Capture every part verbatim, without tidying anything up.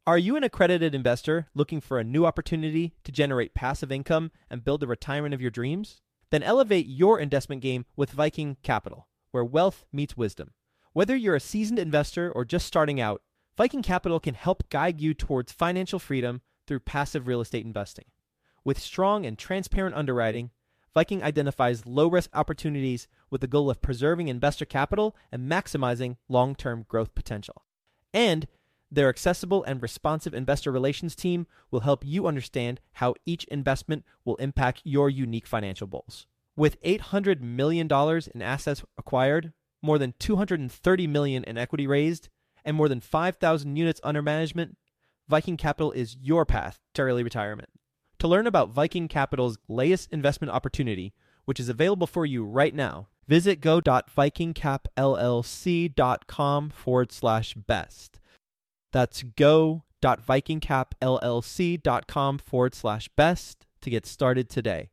Are you an accredited investor looking for a new opportunity to generate passive income and build the retirement of your dreams? Then elevate your investment game with Viking Capital, where wealth meets wisdom. Whether you're a seasoned investor or just starting out, Viking Capital can help guide you towards financial freedom through passive real estate investing. With strong and transparent underwriting, Viking identifies low-risk opportunities with the goal of preserving investor capital and maximizing long-term growth potential. And their accessible and responsive investor relations team will help you understand how each investment will impact your unique financial goals. With eight hundred million dollars in assets acquired, more than two hundred thirty million dollars in equity raised, and more than five thousand units under management, Viking Capital is your path to early retirement. To learn about Viking Capital's latest investment opportunity, which is available for you right now, visit go.vikingcapllc.com forward slash best. That's go.vikingcapllc.com forward slash best to get started today.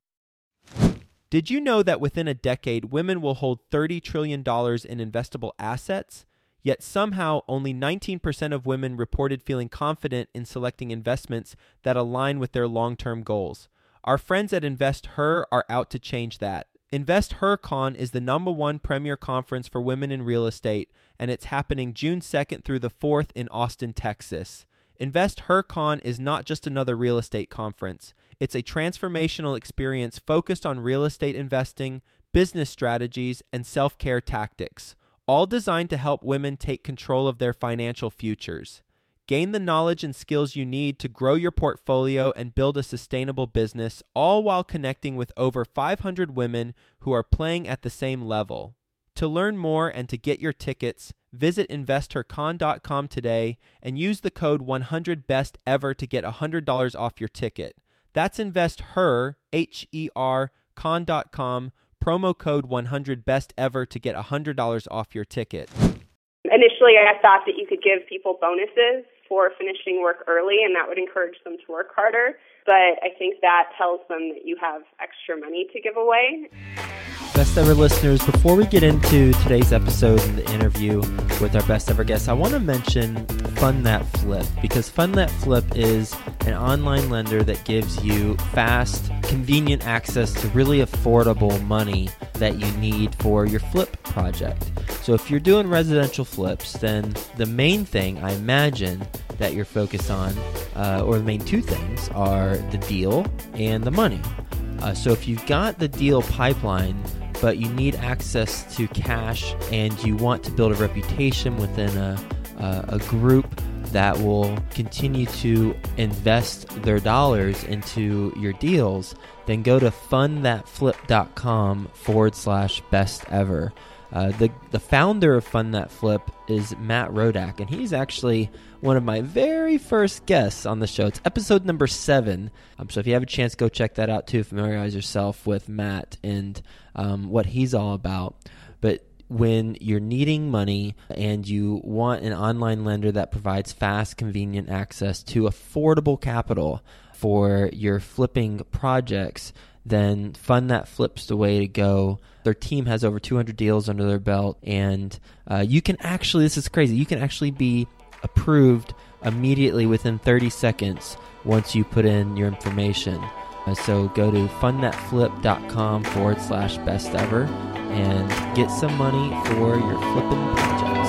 Did you know that within a decade, women will hold thirty trillion dollars in investable assets? Yet somehow only nineteen percent of women reported feeling confident in selecting investments that align with their long-term goals. Our friends at InvestHer are out to change that. InvestHerCon is the number one premier conference for women in real estate, and it's happening June second through the fourth in Austin, Texas. InvestHerCon is not just another real estate conference. It's a transformational experience focused on real estate investing, business strategies, and self-care tactics, all designed to help women take control of their financial futures. Gain the knowledge and skills you need to grow your portfolio and build a sustainable business, all while connecting with over five hundred women who are playing at the same level. To learn more and to get your tickets, visit investor con dot com today and use the code one hundred best ever to get one hundred dollars off your ticket. That's InvestHer, H E R, con dot com, promo code one hundred best ever to get one hundred dollars off your ticket. Initially, I thought that you could give people bonuses for finishing work early, and that would encourage them to work harder. But I think that tells them that you have extra money to give away. Best ever listeners, before we get into today's episode and the interview with our best ever guest, I want to mention Fund That Flip, because Fund That Flip is an online lender that gives you fast, convenient access to really affordable money that you need for your flip project. So if you're doing residential flips, then the main thing I imagine that you're focused on, uh, or the main two things, are the deal and the money. Uh, so if you've got the deal pipeline, but you need access to cash and you want to build a reputation within a, uh, a group that will continue to invest their dollars into your deals, then go to fundthatflip.com forward slash best ever. Uh, the, the founder of Fund That Flip is Matt Rodak, and he's actually one of my very first guests on the show. It's episode number seven. Um, so if you have a chance, go check that out too. Familiarize yourself with Matt and um, what he's all about. But when you're needing money and you want an online lender that provides fast, convenient access to affordable capital for your flipping projects, then Fund That Flip's the way to go. Their team has over two hundred deals under their belt, and uh, you can actually, this is crazy, you can actually be approved immediately within thirty seconds once you put in your information. Uh, so go to fundthatflip.com forward slash best ever and get some money for your flipping projects.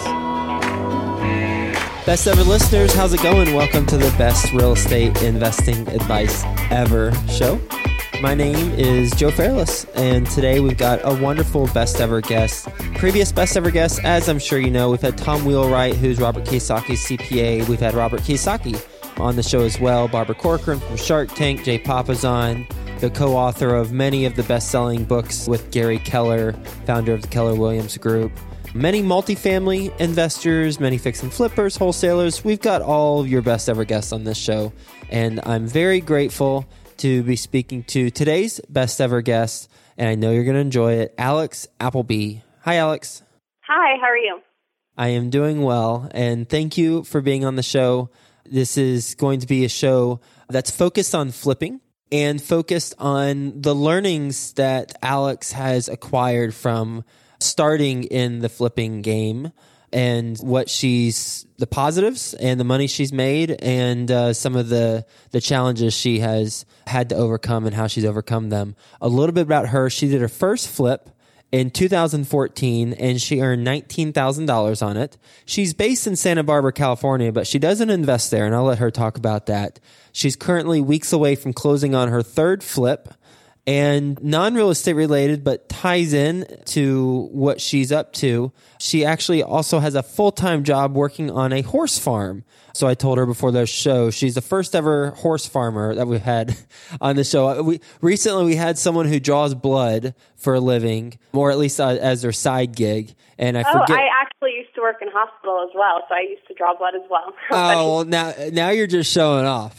Best ever listeners, how's it going? Welcome to the best real estate investing advice ever show. My name is Joe Fairless, and today we've got a wonderful best ever guest. Previous best ever guests, as I'm sure you know, we've had Tom Wheelwright, who's Robert Kiyosaki's C P A. We've had Robert Kiyosaki on the show as well. Barbara Corcoran from Shark Tank, Jay Papasan, the co-author of many of the best-selling books with Gary Keller, founder of the Keller Williams Group. Many multifamily investors, many fix and flippers, wholesalers. We've got all of your best ever guests on this show, and I'm very grateful to be speaking to today's best ever guest, and I know you're going to enjoy it, Alex Appleby. Hi, Alex. Hi, how are you? I am doing well, and thank you for being on the show. This is going to be a show that's focused on flipping and focused on the learnings that Alex has acquired from starting in the flipping game and what she's, the positives and the money she's made, and uh, some of the, the challenges she has had to overcome and how she's overcome them. A little bit about her. She did her first flip in two thousand fourteen, and she earned nineteen thousand dollars on it. She's based in Santa Barbara, California, but she doesn't invest there, and I'll let her talk about that. She's currently weeks away from closing on her third flip, and non-real estate related, but ties in to what she's up to. She actually also has a full-time job working on a horse farm. So I told her before the show, she's the first ever horse farmer that we've had on the show. We recently we had someone who draws blood for a living, or at least uh, as their side gig. And I oh, forget. I actually used to work in hospital as well, so I used to draw blood as well. Oh, well, now now you're just showing off.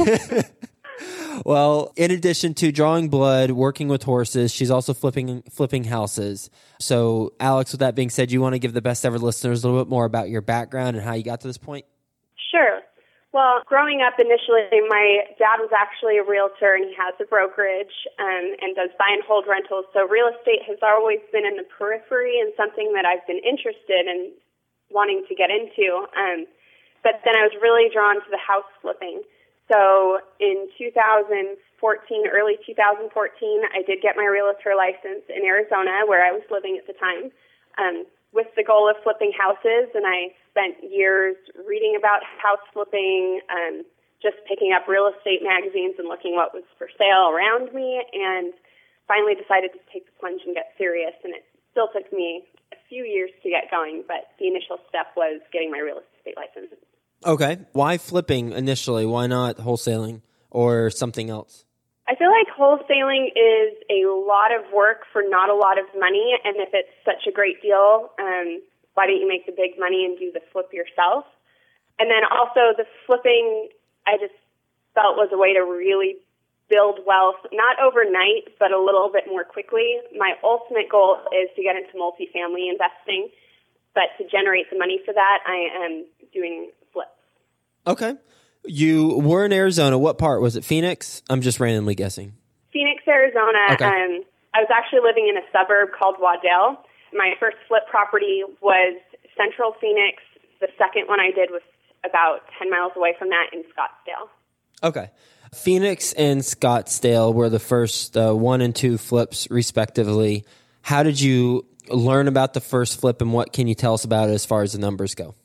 Well, in addition to drawing blood, working with horses, she's also flipping flipping houses. So, Alex, with that being said, you want to give the best ever listeners a little bit more about your background and how you got to this point? Sure. Well, growing up initially, my dad was actually a realtor, and he has a brokerage um, and does buy and hold rentals. So real estate has always been in the periphery and something that I've been interested in wanting to get into. Um, but then I was really drawn to the house flipping. So in two thousand fourteen, early two thousand fourteen, I did get my realtor license in Arizona, where I was living at the time, um, with the goal of flipping houses. And I spent years reading about house flipping, um, just picking up real estate magazines and looking what was for sale around me, and finally decided to take the plunge and get serious. And it still took me a few years to get going, but the initial step was getting my real estate license. Okay. Why flipping initially? Why not wholesaling or something else? I feel like wholesaling is a lot of work for not a lot of money, and if it's such a great deal, um, why don't you make the big money and do the flip yourself? And then also the flipping, I just felt was a way to really build wealth, not overnight, but a little bit more quickly. My ultimate goal is to get into multifamily investing, but to generate the money for that, I am doing flips. Okay. You were in Arizona. What part? Was it Phoenix? I'm just randomly guessing. Phoenix, Arizona. Okay. Um, I was actually living in a suburb called Waddell. My first flip property was Central Phoenix. The second one I did was about ten miles away from that in Scottsdale. Okay. Phoenix and Scottsdale were the first uh, one and two flips, respectively. How did you learn about the first flip, and what can you tell us about it as far as the numbers go?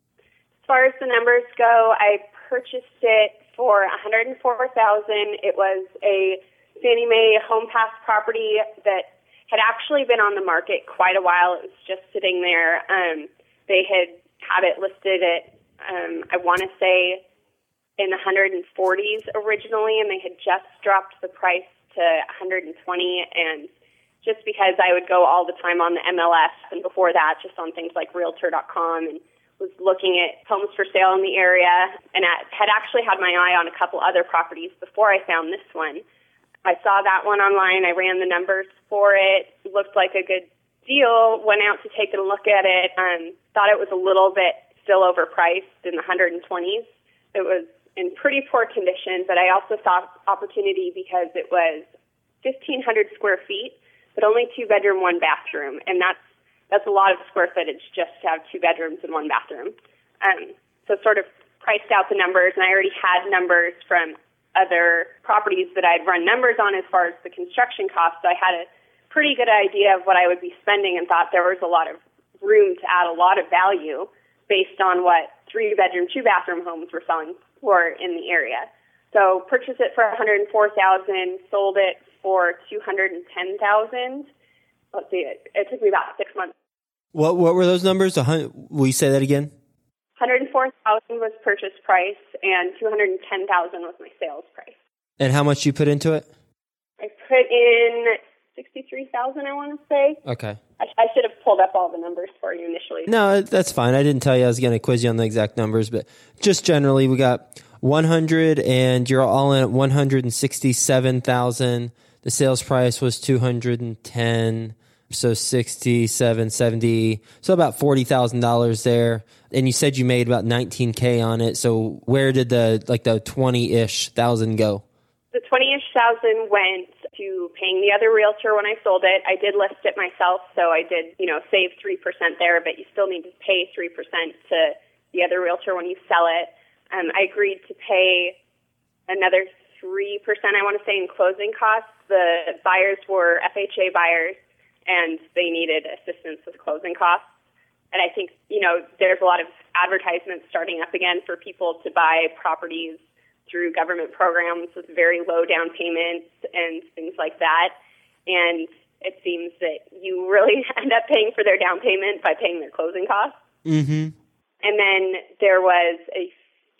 As far as the numbers go, I purchased it for one hundred four thousand dollars. It was a Fannie Mae Home Pass property that had actually been on the market quite a while. It was just sitting there. Um, they had had it listed at, um, I want to say, in the one hundred forties originally, and they had just dropped the price to one hundred twenty. And just because I would go all the time on the M L S, and before that, just on things like Realtor dot com, and was looking at homes for sale in the area, and I had actually had my eye on a couple other properties before I found this one. I saw that one online. I ran the numbers for it. It looked like a good deal. Went out to take a look at it. Um, thought it was a little bit still overpriced in the one hundred twenties. It was in pretty poor condition, but I also saw opportunity because it was fifteen hundred square feet, but only two bedroom, one bathroom, and that's That's a lot of square footage just to have two bedrooms and one bathroom. Um, so sort of priced out the numbers, and I already had numbers from other properties that I'd run numbers on as far as the construction costs. So I had a pretty good idea of what I would be spending and thought there was a lot of room to add a lot of value based on what three-bedroom, two-bathroom homes were selling for in the area. So purchased it for one hundred four thousand dollars, sold it for two hundred ten thousand dollars. Let's see, it, it took me about six months. What what were those numbers? Will you say that again? one hundred four thousand dollars was purchase price, and two hundred ten thousand dollars was my sales price. And how much you put into it? I put in sixty-three thousand dollars, I want to say. Okay. I, I should have pulled up all the numbers for you initially. No, that's fine. I didn't tell you I was going to quiz you on the exact numbers, but just generally, we got one hundred, and you're all in at one hundred sixty-seven thousand dollars. The sales price was two hundred ten. So sixty-seven, seventy, so about forty thousand dollars there. And you said you made about nineteen K on it. So where did the, like the twenty-ish thousand go? The twenty-ish thousand went to to paying the other realtor when I sold it. I did list it myself, so I did, you know, save three percent there, but you still need to pay three percent to the other realtor when you sell it. Um, I agreed to pay another three percent, I want to say, in closing costs. The buyers were F H A buyers, and they needed assistance with closing costs. And I think, you know, there's a lot of advertisements starting up again for people to buy properties through government programs with very low down payments and things like that. And it seems that you really end up paying for their down payment by paying their closing costs. Mm-hmm. And then there was a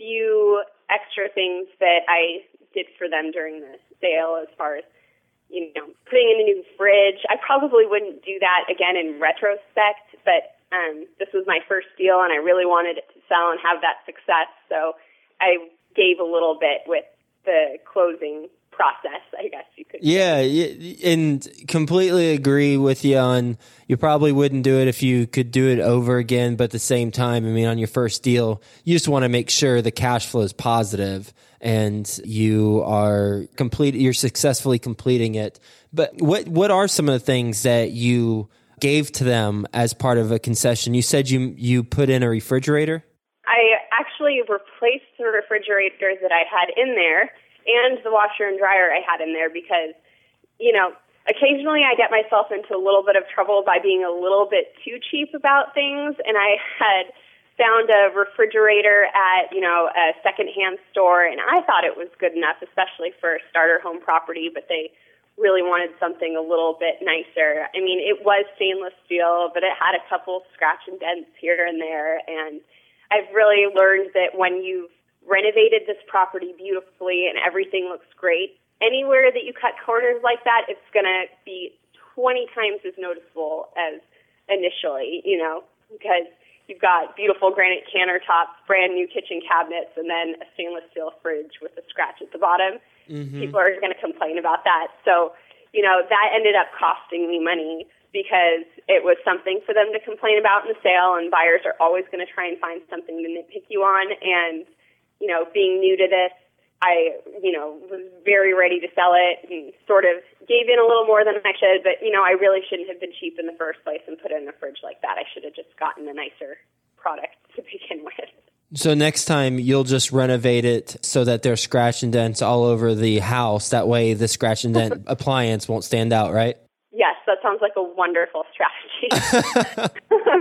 few extra things that I did for them during the sale as far as, you know, putting in a new fridge. I probably wouldn't do that again in retrospect, but um, this was my first deal, and I really wanted it to sell and have that success. So I gave a little bit with the closing process, I guess you could yeah, say. And completely agree with you on you probably wouldn't do it if you could do it over again, but at the same time, I mean, on your first deal, you just want to make sure the cash flow is positive and you are complete, you're successfully completing it. But what what are some of the things that you gave to them as part of a concession? You said you you put in a refrigerator? I actually replaced the refrigerator that I had in there and the washer and dryer I had in there because, you know, occasionally I get myself into a little bit of trouble by being a little bit too cheap about things, and I had found a refrigerator at, you know, a secondhand store, and I thought it was good enough, especially for a starter home property, but they really wanted something a little bit nicer. I mean, it was stainless steel, but it had a couple scratch and dents here and there, and I've really learned that when you've renovated this property beautifully and everything looks great, anywhere that you cut corners like that, it's going to be twenty times as noticeable as initially, you know, because you've got beautiful granite countertops, brand new kitchen cabinets, and then a stainless steel fridge with a scratch at the bottom. Mm-hmm. People are going to complain about that. So, you know, that ended up costing me money because it was something for them to complain about in the sale, and buyers are always going to try and find something to nitpick you on. And, you know, being new to this, I, you know, was very ready to sell it and sort of gave in a little more than I should. But, you know, I really shouldn't have been cheap in the first place and put it in a fridge like that. I should have just gotten a nicer product to begin with. So next time you'll just renovate it so that there's scratch and dents all over the house. That way the scratch and dent appliance won't stand out, right? Yes, that sounds like a wonderful strategy.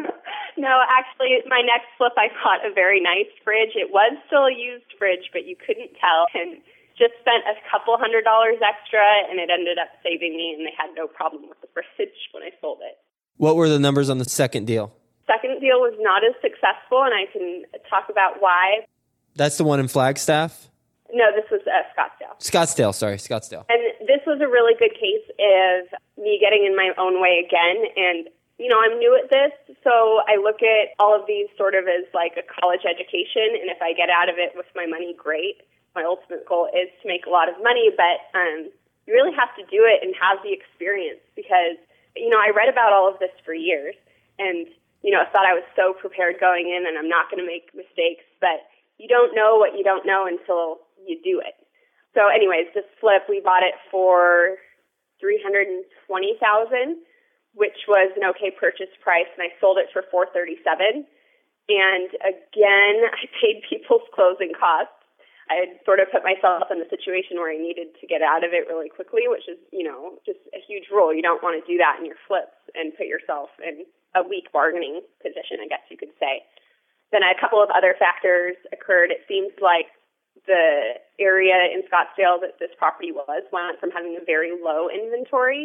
No, actually, my next flip, I bought a very nice fridge. It was still a used fridge, but you couldn't tell. And just spent a couple hundred dollars extra, and it ended up saving me, and they had no problem with the fridge when I sold it. What were the numbers on the second deal? Second deal was not as successful, and I can talk about why. That's the one in Flagstaff? No, this was uh, Scottsdale. Scottsdale, sorry, Scottsdale. And this was a really good case of me getting in my own way again, and you know, I'm new at this, so I look at all of these sort of as like a college education, and if I get out of it with my money, great. My ultimate goal is to make a lot of money, but um, you really have to do it and have the experience because, you know, I read about all of this for years and, you know, thought I was so prepared going in and I'm not going to make mistakes, but you don't know what you don't know until you do it. So anyways, this flip, we bought it for three hundred twenty thousand dollars, which was an okay purchase price, and I sold it for four hundred thirty-seven thousand dollars. And again, I paid people's closing costs. I had sort of put myself in a situation where I needed to get out of it really quickly, which is, you know, just a huge rule. You don't want to do that in your flips and put yourself in a weak bargaining position, I guess you could say. Then a couple of other factors occurred. It seems like the area in Scottsdale that this property was went from having a very low inventory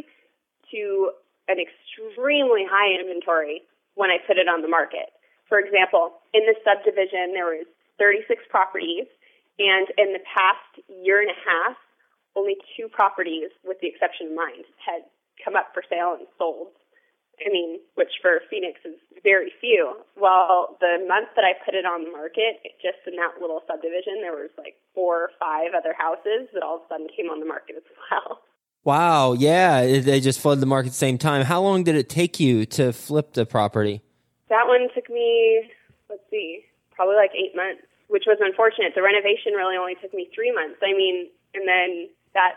to an extremely high inventory when I put it on the market. For example, in this subdivision, there was thirty-six properties, and in the past year and a half, only two properties, with the exception of mine, had come up for sale and sold. I mean, which for Phoenix is very few. Well, the month that I put it on the market, just in that little subdivision, there was like four or five other houses that all of a sudden came on the market as well. Wow, yeah, they just flooded the market at the same time. How long did it take you to flip the property? That one took me, let's see, probably like eight months, which was unfortunate. The renovation really only took me three months. I mean, and then that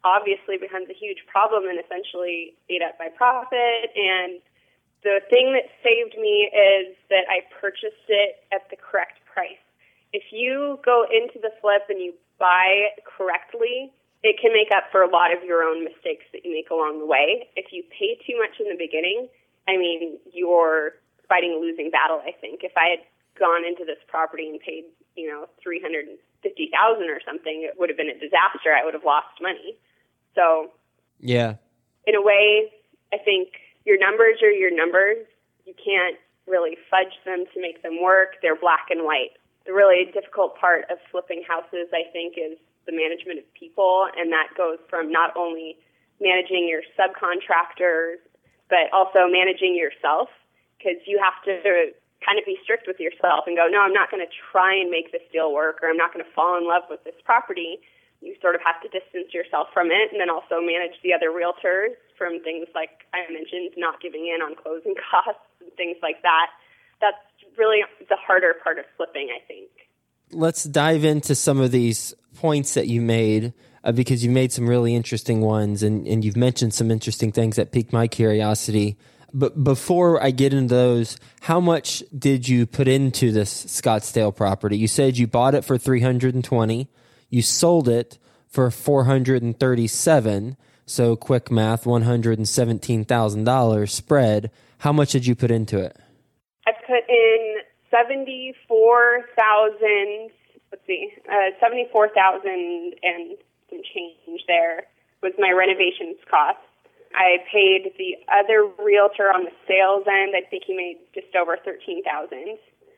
obviously becomes a huge problem and essentially ate up my profit. And the thing that saved me is that I purchased it at the correct price. If you go into the flip and you buy correctly, it can make up for a lot of your own mistakes that you make along the way. If you pay too much in the beginning, I mean, you're fighting a losing battle, I think. If I had gone into this property and paid, you know, three hundred fifty thousand dollars or something, it would have been a disaster. I would have lost money. So, yeah, in a way, I think your numbers are your numbers. You can't really fudge them to make them work. They're black and white. The really difficult part of flipping houses, I think, is the management of people, and that goes from not only managing your subcontractors, but also managing yourself, because you have to kind of be strict with yourself and go, no, I'm not going to try and make this deal work, or I'm not going to fall in love with this property. You sort of have to distance yourself from it, and then also manage the other realtors from things like I mentioned, not giving in on closing costs and things like that. That's really the harder part of flipping, I think. Let's dive into some of these points that you made, uh, because you made some really interesting ones, and, and you've mentioned some interesting things that piqued my curiosity. But before I get into those, how much did you put into this Scottsdale property? You said you bought it for three hundred twenty, you sold it for four hundred thirty-seven. So quick math, one hundred seventeen thousand dollars spread. How much did you put into it? I put in seventy-four thousand. Let's see, uh, seventy-four thousand and some change there was my renovations cost. I paid the other realtor on the sales end. I think he made just over thirteen thousand.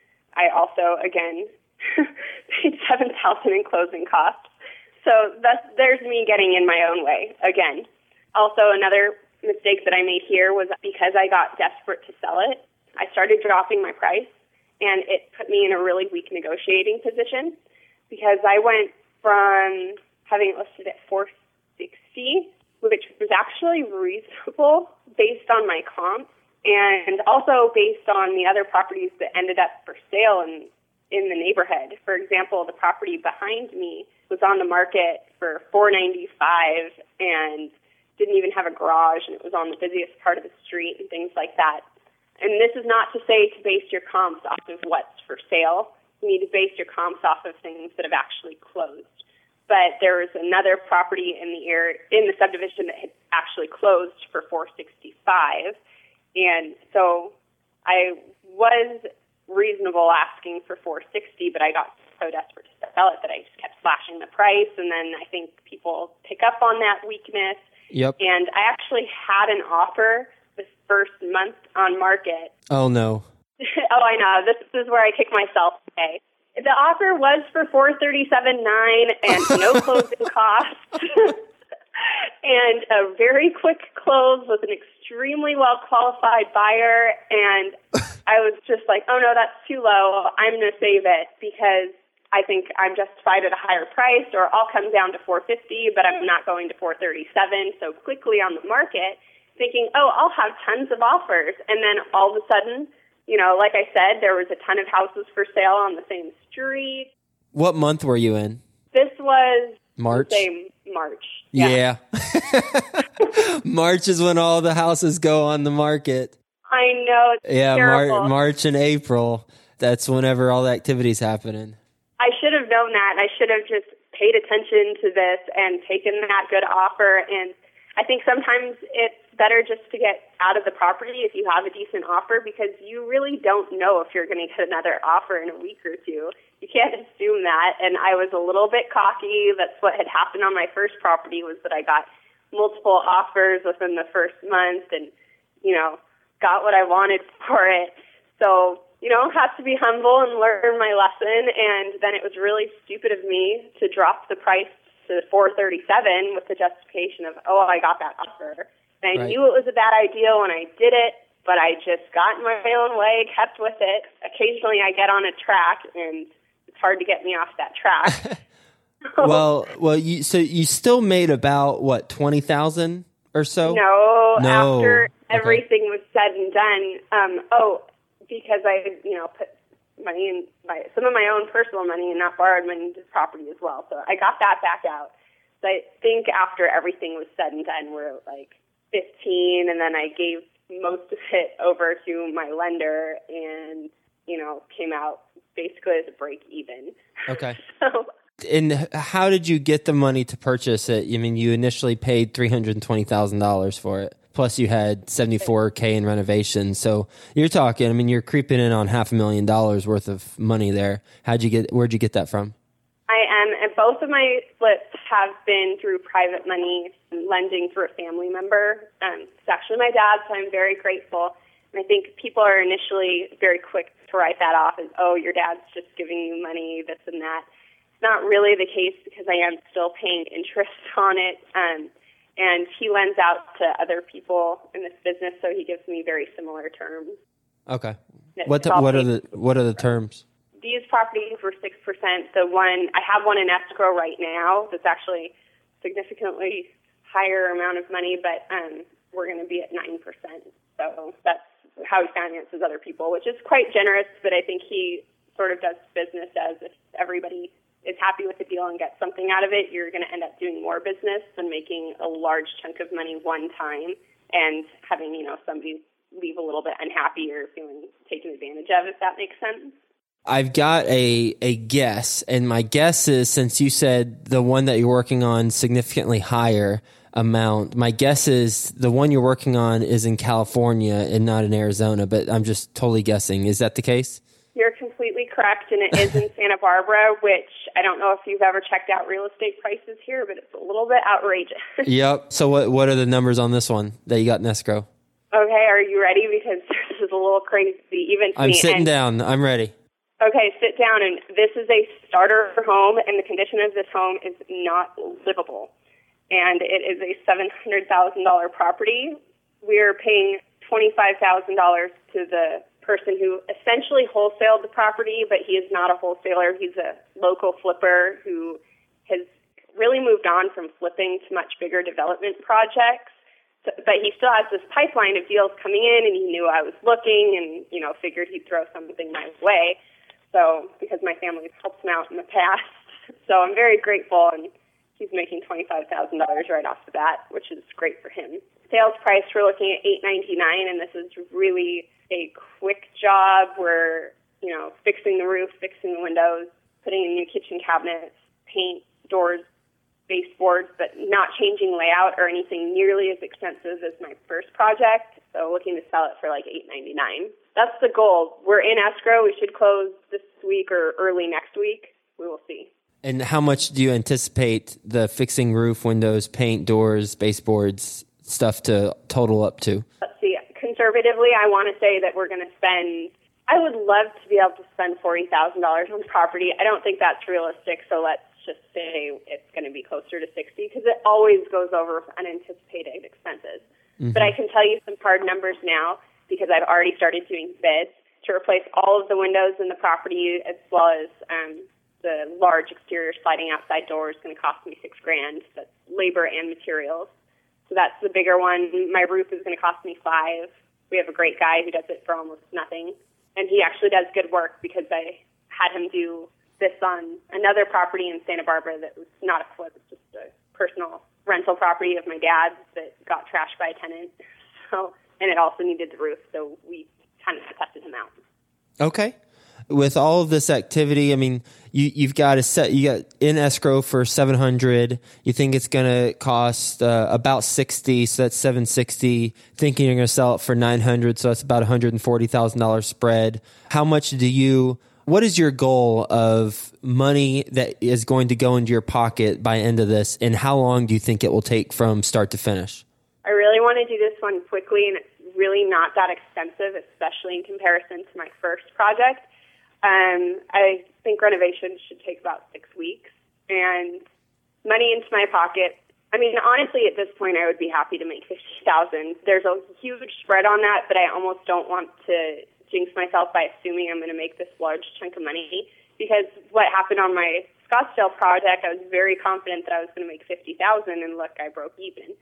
I also again paid seven thousand in closing costs. So that's, there's me getting in my own way again. Also, another mistake that I made here was because I got desperate to sell it, I started dropping my price, and it put me in a really weak negotiating position because I went from having it listed at four sixty, which was actually reasonable based on my comp, and also based on the other properties that ended up for sale in, in the neighborhood. For example, the property behind me was on the market for four ninety-five and didn't even have a garage, and it was on the busiest part of the street and things like that. And this is not to say to base your comps off of what's for sale. You need to base your comps off of things that have actually closed. But there was another property in the area, in the subdivision that had actually closed for four sixty-five, and so I was reasonable asking for four sixty, but I got so desperate to sell it that I just kept slashing the price, and then I think people pick up on that weakness. Yep. And I actually had an offer this first month on market. Oh, no. Oh, I know. This, this is where I kick myself today. The offer was for four thirty-seven nine and no closing costs, and a very quick close with an extremely well qualified buyer. And I was just like, "Oh no, that's too low. I'm going to save it because I think I'm justified at a higher price, or I'll come down to four fifty, but I'm not going to four thirty-seven so quickly on the market." Thinking, "Oh, I'll have tons of offers," and then all of a sudden, you know, like I said, there was a ton of houses for sale on the same street. What month were you in? This was March. Say March. Yeah. yeah. March is when all the houses go on the market. I know. It's yeah, terrible. Mar- March and April. That's whenever all the activity's happening. I should have known that. I should have just paid attention to this and taken that good offer. And I think sometimes it's better just to get out of the property if you have a decent offer, because you really don't know if you're going to get another offer in a week or two. You can't assume that. And I was a little bit cocky. That's what had happened on my first property, was that I got multiple offers within the first month and, you know, got what I wanted for it. So, you know, have to be humble and learn my lesson. And then it was really stupid of me to drop the price to four thirty-seven with the justification of, oh, I got that offer. And I right. knew it was a bad idea when I did it, but I just got in my own way, kept with it. Occasionally I get on a track, and it's hard to get me off that track. well, well, you so you still made about, what, twenty thousand or so? No, no. after okay. everything was said and done. Um, oh, because I, you know, put money in, my, some of my own personal money and not borrowed money into the property as well. So I got that back out. I think after everything was said and done, we're like fifteen, and then I gave most of it over to my lender and, you know, came out basically as a break even. Okay. so, And how did you get the money to purchase it? I mean, you initially paid three hundred twenty thousand dollars for it. Plus you had seventy-four K in renovations. So you're talking, I mean, you're creeping in on half a million dollars worth of money there. How'd you get, where'd you get that from? I am, and both of my flips have been through private money, lending through a family member. Um, it's actually my dad, so I'm very grateful. And I think people are initially very quick to write that off as, oh, your dad's just giving you money, this and that. It's not really the case because I am still paying interest on it. Um, and he lends out to other people in this business, so he gives me very similar terms. Okay. What the, what are the what are the terms? These properties were six percent. The one I have one in escrow right now that's actually significantly higher amount of money, but um, we're going to be at nine percent. So that's how he finances other people, which is quite generous. But I think he sort of does business as if everybody is happy with the deal and gets something out of it, you're going to end up doing more business than making a large chunk of money one time and having, you know, somebody leave a little bit unhappy or feeling taken advantage of, if that makes sense. I've got a, a guess, and my guess is, since you said the one that you're working on significantly higher amount, my guess is the one you're working on is in California and not in Arizona, but I'm just totally guessing. Is that the case? You're completely correct, and it is in Santa Barbara, which I don't know if you've ever checked out real estate prices here, but it's a little bit outrageous. Yep. So what what are the numbers on this one that you got in escrow? Okay, are you ready? Because this is a little crazy, even to I'm me. sitting and, down. I'm ready. Okay, sit down, and this is a starter home, and the condition of this home is not livable, and it is a seven hundred thousand dollars property. We're paying twenty-five thousand dollars to the person who essentially wholesaled the property, but he is not a wholesaler. He's a local flipper who has really moved on from flipping to much bigger development projects. So, but he still has this pipeline of deals coming in, and he knew I was looking and, you know, figured he'd throw something my way. So, because my family helped him out in the past. So I'm very grateful, and he's making twenty-five thousand dollars right off the bat, which is great for him. Sales price, we're looking at eight ninety-nine, and this is really a quick job. We're, you know, fixing the roof, fixing the windows, putting in new kitchen cabinets, paint, doors, baseboards, but not changing layout or anything nearly as expensive as my first project. So looking to sell it for like eight ninety-nine. That's the goal. We're in escrow. We should close this week or early next week. We will see. And how much do you anticipate the fixing roof, windows, paint, doors, baseboards stuff to total up to? Let's see. Conservatively, I want to say that we're going to spend, I would love to be able to spend forty thousand dollars on the property. I don't think that's realistic, so let's just say it's going to be closer to sixty because it always goes over with unanticipated expenses. Mm-hmm. But I can tell you some hard numbers now because I've already started doing bids to replace all of the windows in the property as well as um, the large exterior sliding outside door is going to cost me six grand. That's labor and materials. So that's the bigger one. My roof is going to cost me five. We have a great guy who does it for almost nothing. And he actually does good work because I had him do this on another property in Santa Barbara that was not a flip. It's just a personal rental property of my dad's that got trashed by a tenant. So, and it also needed the roof, so we kind of tested him out. Okay. With all of this activity, I mean, you, you've got a set, you got in escrow for seven hundred. You think it's going to cost uh, about sixty, so that's seven sixty. Thinking you're going to sell it for nine hundred, so that's about one hundred forty thousand dollars spread. How much do you, what is your goal of money that is going to go into your pocket by end of this, and how long do you think it will take from start to finish? I really want to do this one quickly, and it's really not that expensive, especially in comparison to my first project. Um, I think renovations should take about six weeks, and money into my pocket. I mean, honestly, at this point, I would be happy to make fifty thousand dollars. There's a huge spread on that, but I almost don't want to jinx myself by assuming I'm going to make this large chunk of money, because what happened on my Scottsdale project, I was very confident that I was going to make fifty thousand dollars, and look, I broke even.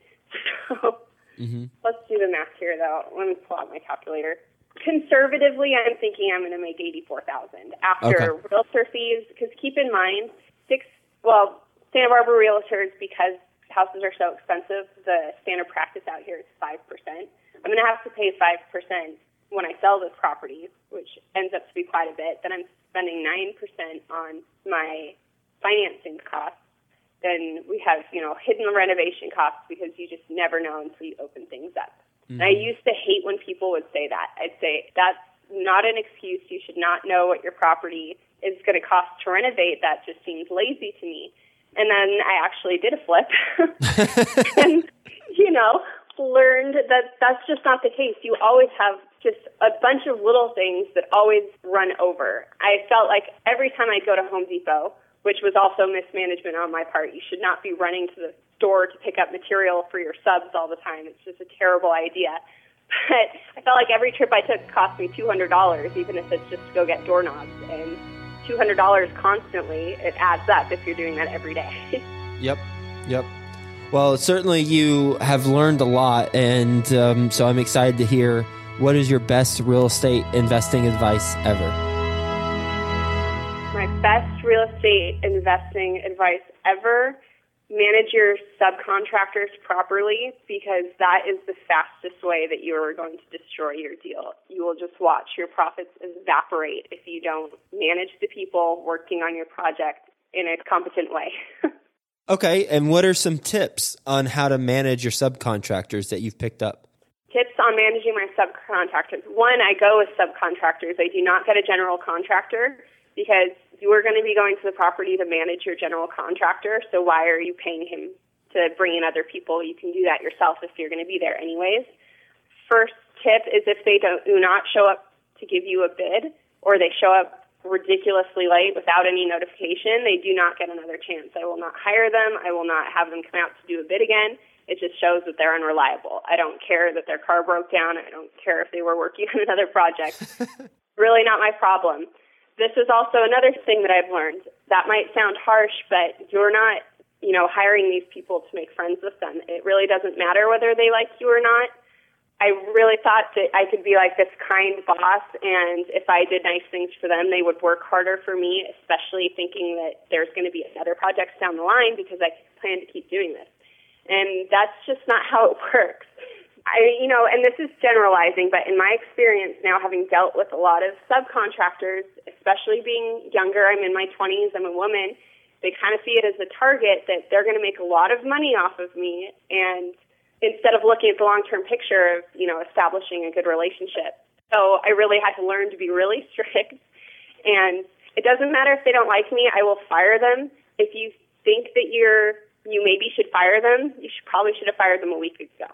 So mm-hmm. Let's do the math here, though. Let me pull out my calculator. Conservatively, I'm thinking I'm going to make eighty-four thousand dollars after okay. realtor fees, because keep in mind, six, well, Santa Barbara realtors, because houses are so expensive, the standard practice out here is five percent. I'm going to have to pay five percent when I sell this property, which ends up to be quite a bit. Then I'm spending nine percent on my financing costs. Then we have, you know, hidden renovation costs because you just never know until you open things up. Mm-hmm. And I used to hate when people would say that. I'd say, that's not an excuse. You should not know what your property is going to cost to renovate. That just seems lazy to me. And then I actually did a flip and, you know, learned that that's just not the case. You always have just a bunch of little things that always run over. I felt like every time I'd go to Home Depot, which was also mismanagement on my part. You should not be running to the store to pick up material for your subs all the time. It's just a terrible idea. But I felt like every trip I took cost me two hundred dollars, even if it's just to go get doorknobs. And two hundred dollars constantly, it adds up if you're doing that every day. Yep, yep. Well, certainly you have learned a lot, and um, so I'm excited to hear, what is your best real estate investing advice ever? My best real estate investing advice ever: manage your subcontractors properly, because that is the fastest way that you are going to destroy your deal. You will just watch your profits evaporate if you don't manage the people working on your project in a competent way. Okay, and what are some tips on how to manage your subcontractors that you've picked up? Tips on managing my subcontractors. One, I go with subcontractors. I do not get a general contractor, because you are going to be going to the property to manage your general contractor, so why are you paying him to bring in other people? You can do that yourself if you're going to be there anyways. First tip is, if they don't, do not show up to give you a bid, or they show up ridiculously late without any notification, they do not get another chance. I will not hire them. I will not have them come out to do a bid again. It just shows that they're unreliable. I don't care that their car broke down. I don't care if they were working on another project. Really not my problem. This is also another thing that I've learned. That might sound harsh, but you're not, you know, hiring these people to make friends with them. It really doesn't matter whether they like you or not. I really thought that I could be like this kind boss, and if I did nice things for them, they would work harder for me, especially thinking that there's going to be other projects down the line because I plan to keep doing this. And that's just not how it works. I, you know, and this is generalizing, but in my experience now, having dealt with a lot of subcontractors, especially being younger, I'm in my twenties, I'm a woman, they kind of see it as a target that they're going to make a lot of money off of me, and instead of looking at the long-term picture of, you know, establishing a good relationship. So I really had to learn to be really strict, and it doesn't matter if they don't like me, I will fire them. If you think that you're, you maybe should fire them, you should probably should have fired them a week ago.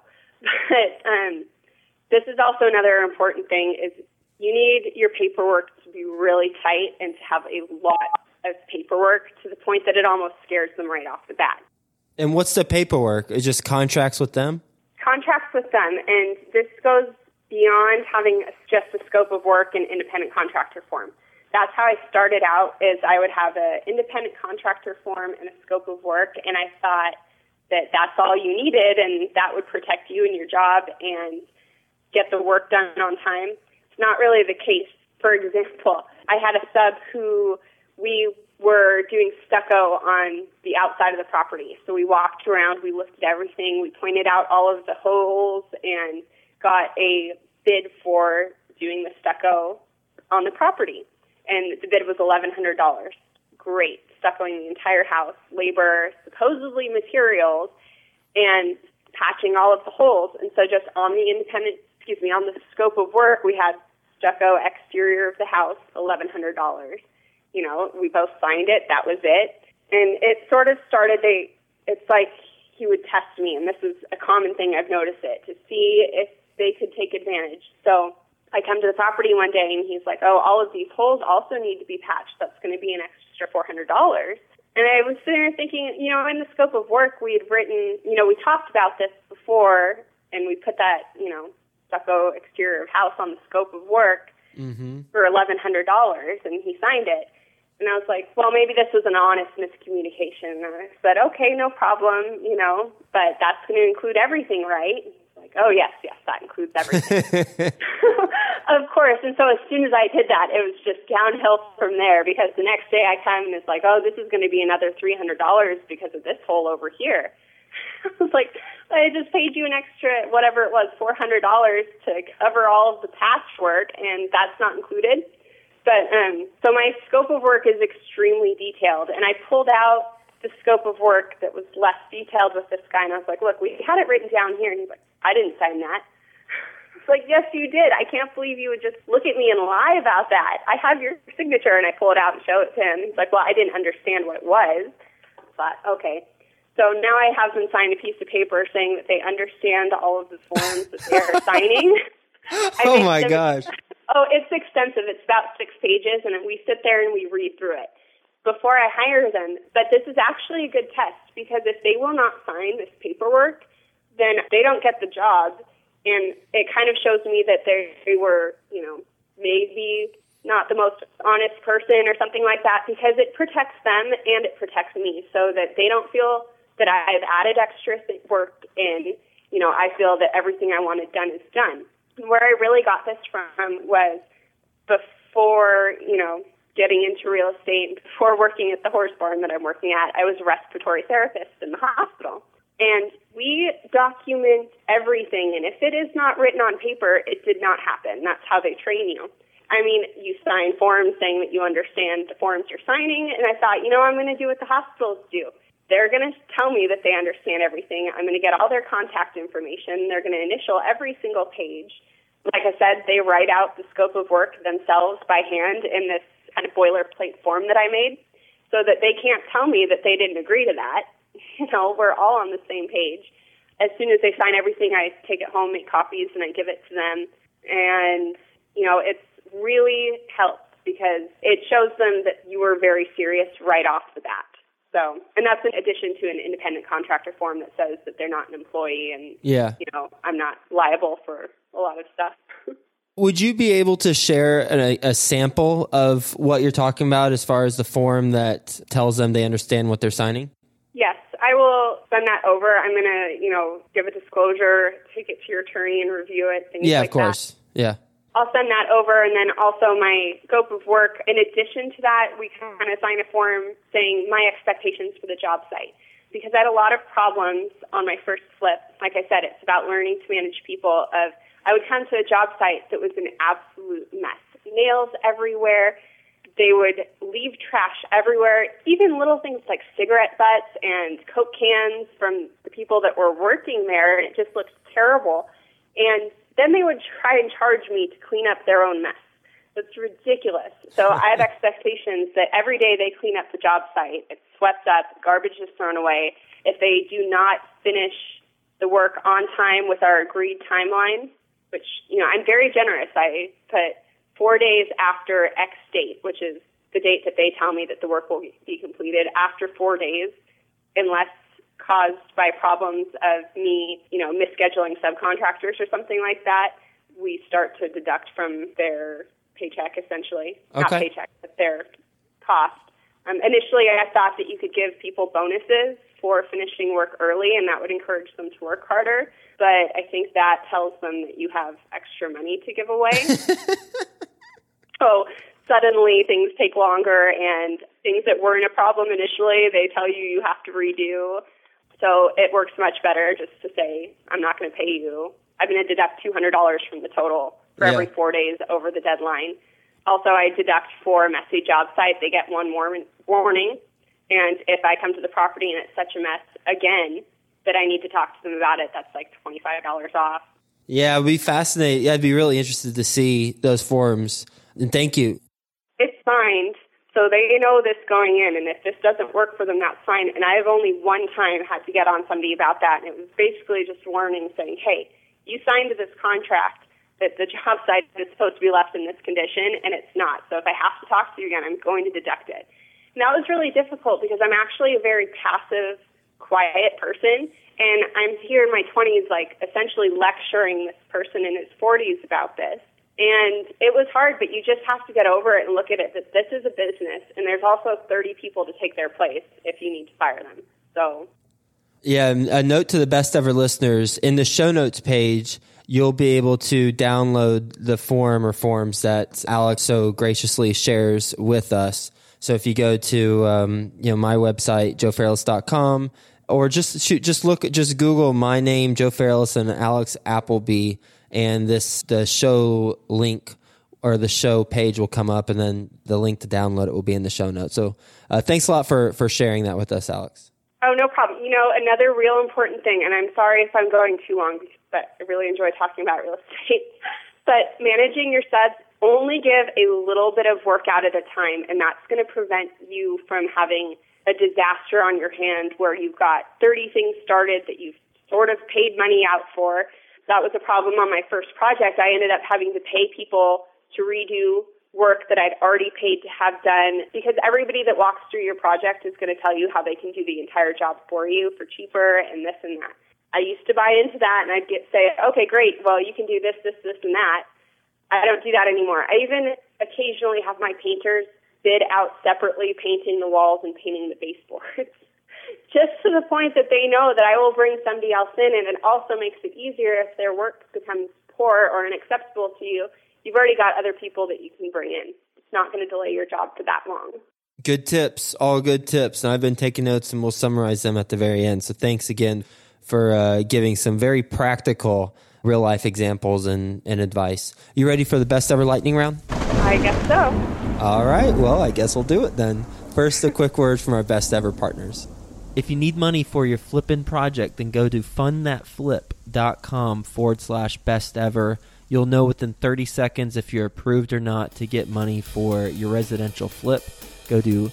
But um, this is also another important thing, is you need your paperwork to be really tight and to have a lot of paperwork to the point that it almost scares them right off the bat. And what's the paperwork? Is just contracts with them? Contracts with them, and this goes beyond having just a scope of work and independent contractor form. That's how I started out, is I would have an independent contractor form and a scope of work, and I thought that that's all you needed, and that would protect you and your job and get the work done on time. It's not really the case. For example, I had a sub who we were doing stucco on the outside of the property. So we walked around, we looked at everything, we pointed out all of the holes, and got a bid for doing the stucco on the property. And the bid was eleven hundred dollars. Great. Stuccoing the entire house, labor, supposedly materials, and patching all of the holes. And so just on the independent, excuse me, on the scope of work, we had stucco exterior of the house, eleven hundred dollars. You know, we both signed it. That was it. And it sort of started, they, it's like he would test me, and this is a common thing I've noticed it, to see if they could take advantage. So I come to the property one day, and he's like, oh, all of these holes also need to be patched. That's going to be an extra four hundred dollars. And I was sitting there thinking, you know, in the scope of work, we had written, you know, we talked about this before, and we put that, you know, stucco exterior of house on the scope of work mm-hmm. for eleven hundred dollars, and he signed it. And I was like, well, maybe this was an honest miscommunication. And I said, okay, no problem, you know, but that's going to include everything, right? He's like, like, oh, yes, yes, that includes everything. Of course. And so as soon as I did that, it was just downhill from there, because the next day I come and it's like, oh, this is going to be another three hundred dollars because of this hole over here. I was like, I just paid you an extra, whatever it was, four hundred dollars to cover all of the patchwork, and that's not included. But um, so my scope of work is extremely detailed, and I pulled out the scope of work that was less detailed with this guy, and I was like, look, we had it written down here. And he's like, I didn't sign that. Like, yes, you did. I can't believe you would just look at me and lie about that. I have your signature, and I pull it out and show it to him. He's like, well, I didn't understand what it was. I thought, okay. So now I have them sign a piece of paper saying that they understand all of the forms that they're signing. Oh, my them, gosh. Oh, it's extensive. It's about six pages, and we sit there and we read through it before I hire them. But this is actually a good test, because if they will not sign this paperwork, then they don't get the job. And it kind of shows me that they, they were, you know, maybe not the most honest person or something like that, because it protects them and it protects me, so that they don't feel that I've added extra th- work and, you know, I feel that everything I wanted done is done. Where I really got this from was before, you know, getting into real estate, before working at the horse barn that I'm working at, I was a respiratory therapist in the hospital. And we document everything, and if it is not written on paper, it did not happen. That's how they train you. I mean, you sign forms saying that you understand the forms you're signing, and I thought, you know, I'm going to do what the hospitals do. They're going to tell me that they understand everything. I'm going to get all their contact information. They're going to initial every single page. Like I said, they write out the scope of work themselves by hand in this kind of boilerplate form that I made, so that they can't tell me that they didn't agree to that. You know, we're all on the same page. As soon as they sign everything, I take it home, make copies, and I give it to them. And, you know, it's really helped, because it shows them that you were very serious right off the bat. So, and that's in addition to an independent contractor form that says that they're not an employee, and, yeah, you know, I'm not liable for a lot of stuff. Would you be able to share a, a sample of what you're talking about as far as the form that tells them they understand what they're signing? Yes, I will send that over. I'm going to, you know, give a disclosure, take it to your attorney and review it, things yeah, like of course. That. Yeah. I'll send that over, and then also my scope of work. In addition to that, we kind of sign a form saying my expectations for the job site, because I had a lot of problems on my first flip. Like I said, it's about learning to manage people. Of I would come to a job site that was an absolute mess. Nails everywhere. They would leave trash everywhere, even little things like cigarette butts and Coke cans from the people that were working there, and it just looked terrible. And then they would try and charge me to clean up their own mess. It's ridiculous. So I have expectations that every day they clean up the job site, it's swept up, garbage is thrown away. If they do not finish the work on time with our agreed timeline, which, you know, I'm very generous. I put four days after X date, which is the date that they tell me that the work will be completed. After four days, unless caused by problems of me, you know, misscheduling subcontractors or something like that, we start to deduct from their paycheck, essentially. Okay. Not paycheck, but their cost. Um, initially, I thought that you could give people bonuses for finishing work early, and that would encourage them to work harder. But I think that tells them that you have extra money to give away. So suddenly things take longer, and things that weren't a problem initially, they tell you you have to redo. So it works much better just to say, I'm not going to pay you. I'm going to deduct two hundred dollars from the total for yeah. every four days over the deadline. Also, I deduct for a messy job site. They get one more warning. And if I come to the property and it's such a mess again that I need to talk to them about it, that's like twenty-five dollars off. Yeah, I'd be fascinated. Yeah, I'd be really interested to see those forms. And thank you. It's signed, so they know this going in, and if this doesn't work for them, that's fine. And I have only one time had to get on somebody about that, and it was basically just a warning saying, hey, you signed this contract that the job site is supposed to be left in this condition, and it's not. So if I have to talk to you again, I'm going to deduct it. And that was really difficult because I'm actually a very passive, quiet person, and I'm here in my twenties, like, essentially lecturing this person in his forties about this. And it was hard, but you just have to get over it and look at it that this is a business, and there's also thirty people to take their place if you need to fire them. So, Yeah, a note to the best ever listeners, in the show notes page, you'll be able to download the form or forms that Alex so graciously shares with us. So if you go to um, you know my website, joe fairless dot com, or just shoot, just look, just Google my name, Joe Fairless, and Alex Appleby, and this the show link or the show page will come up, and then the link to download it will be in the show notes. So uh, thanks a lot for for sharing that with us, Alex. Oh, no problem. You know, another real important thing, and I'm sorry if I'm going too long, but I really enjoy talking about real estate, but managing your subs, only give a little bit of work out at a time, and that's going to prevent you from having a disaster on your hand where you've got thirty things started that you've sort of paid money out for. That was a problem on my first project. I ended up having to pay people to redo work that I'd already paid to have done, because everybody that walks through your project is going to tell you how they can do the entire job for you for cheaper and this and that. I used to buy into that, and I'd get say, okay, great, well, you can do this, this, this, and that. I don't do that anymore. I even occasionally have my painters bid out separately painting the walls and painting the baseboards, just to the point that they know that I will bring somebody else in, and it also makes it easier if their work becomes poor or unacceptable to you. You've already got other people that you can bring in. It's not going to delay your job for that long. Good tips, all good tips. And I've been taking notes, and we'll summarize them at the very end. So thanks again for uh, giving some very practical real life examples and, and advice. You ready for the best ever lightning round? I guess so. All right. Well, I guess we'll do it then. First, a quick word from our best ever partners. If you need money for your flipping project, then go to fundthatflip.com forward slash best ever. You'll know within thirty seconds if you're approved or not to get money for your residential flip. Go to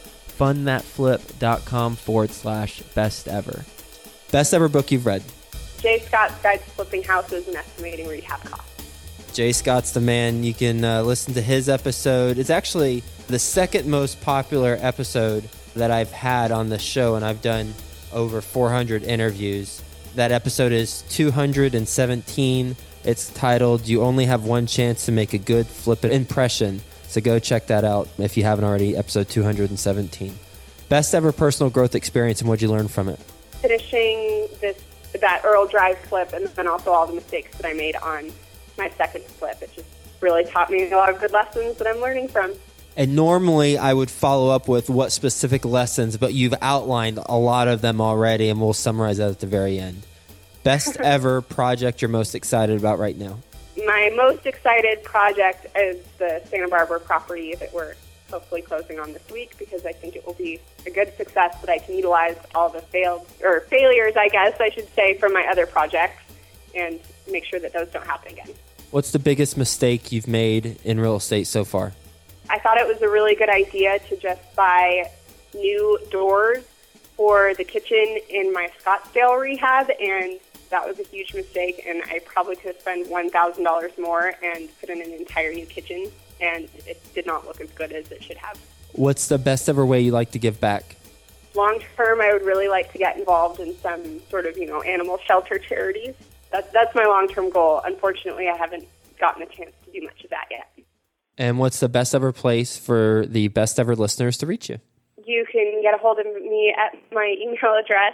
fundthatflip.com forward slash best ever. Best ever book you've read? Jay Scott's Guide to Flipping Houses and Estimating Rehab Costs. Jay Scott's the man. You can uh, listen to his episode. It's actually the second most popular episode that I've had on the show, and I've done over four hundred interviews. That episode is two hundred seventeen. It's titled, You Only Have One Chance to Make a Good Flip Impression. So go check that out if you haven't already, episode two hundred seventeen. Best ever personal growth experience, and what'd you learn from it? Finishing this that Earl Drive flip, and then also all the mistakes that I made on my second flip. It just really taught me a lot of good lessons that I'm learning from. And normally I would follow up with what specific lessons, but you've outlined a lot of them already, and we'll summarize that at the very end. Best ever project you're most excited about right now? My most excited project is the Santa Barbara property that we're hopefully closing on this week, because I think it will be a good success that I can utilize all the failed or failures, I guess I should say, from my other projects and make sure that those don't happen again. What's the biggest mistake you've made in real estate so far? I thought it was a really good idea to just buy new doors for the kitchen in my Scottsdale rehab, and that was a huge mistake, and I probably could have spent one thousand dollars more and put in an entire new kitchen, and it did not look as good as it should have. What's the best ever way you like to give back? Long term, I would really like to get involved in some sort of, you know, animal shelter charities. That's, that's my long-term goal. Unfortunately, I haven't gotten a chance to do much of that yet. And what's the best ever place for the best ever listeners to reach you? You can get a hold of me at my email address,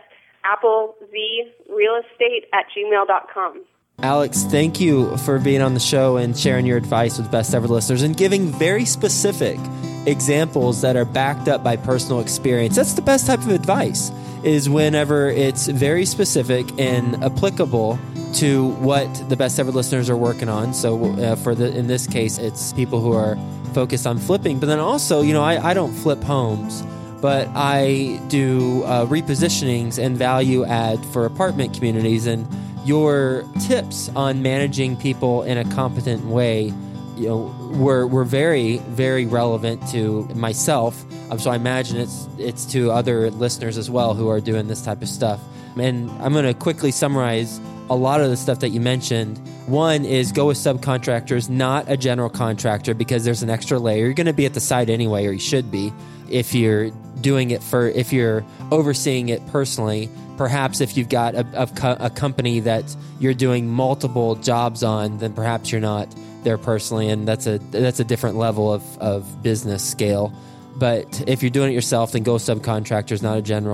applezrealestate at gmail dot com. Alex, thank you for being on the show and sharing your advice with best ever listeners and giving very specific examples that are backed up by personal experience. That's the best type of advice, is whenever it's very specific and applicable to what the best ever listeners are working on. So uh, for the in this case, it's people who are focused on flipping. But then also, you know, I, I don't flip homes, but I do uh, repositionings and value add for apartment communities. And your tips on managing people in a competent way, you know, were were very, very relevant to myself. Um, so I imagine it's it's to other listeners as well who are doing this type of stuff. And I'm going to quickly summarize a lot of the stuff that you mentioned. One is go with subcontractors, not a general contractor, because there's an extra layer. You're going to be at the site anyway, or you should be, if you're doing it for, if you're overseeing it personally. Perhaps if you've got a, a, a company that you're doing multiple jobs on, then perhaps you're not there personally, and that's a that's a different level of, of business scale. But if you're doing it yourself, then go subcontractors, not a general.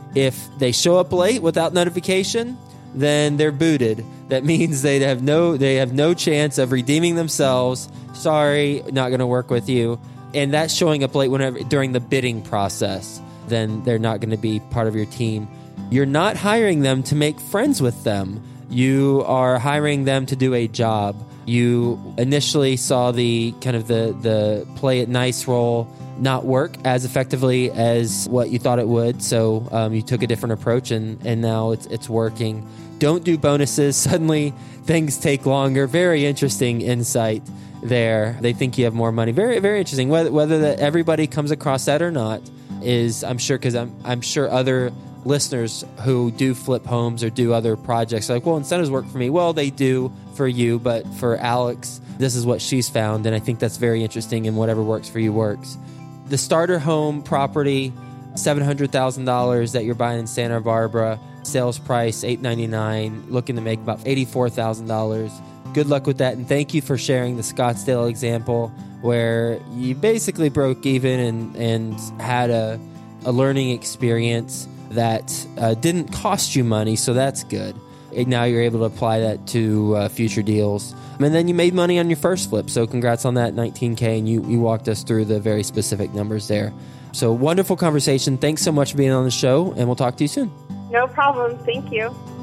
If they show up late without notification, then they're booted. That means they have no they have no chance of redeeming themselves. Sorry, not going to work with you. And that's showing up late whenever during the bidding process. Then they're not going to be part of your team. You're not hiring them to make friends with them. You are hiring them to do a job. You initially saw the kind of the, the play it nice role not work as effectively as what you thought it would. So um, you took a different approach, and, and now it's it's working. Don't do bonuses. Suddenly things take longer. Very interesting insight there. They think you have more money. Very, very interesting. Whether, whether that everybody comes across that or not is, I'm sure, because I'm, I'm sure other listeners who do flip homes or do other projects are like, well, incentives work for me. Well, they do for you, but for Alex, this is what she's found. And I think that's very interesting, and whatever works for you works. The starter home property, seven hundred thousand dollars that you're buying in Santa Barbara, sales price eight ninety-nine, looking to make about eighty-four thousand dollars. Good luck with that, and thank you for sharing the Scottsdale example where you basically broke even and, and had a, a learning experience that uh, didn't cost you money, so that's good. And now you're able to apply that to uh, future deals. And then you made money on your first flip, so congrats on that, nineteen K, and you, you walked us through the very specific numbers there. So wonderful conversation. Thanks so much for being on the show, and we'll talk to you soon. No problem. Thank you.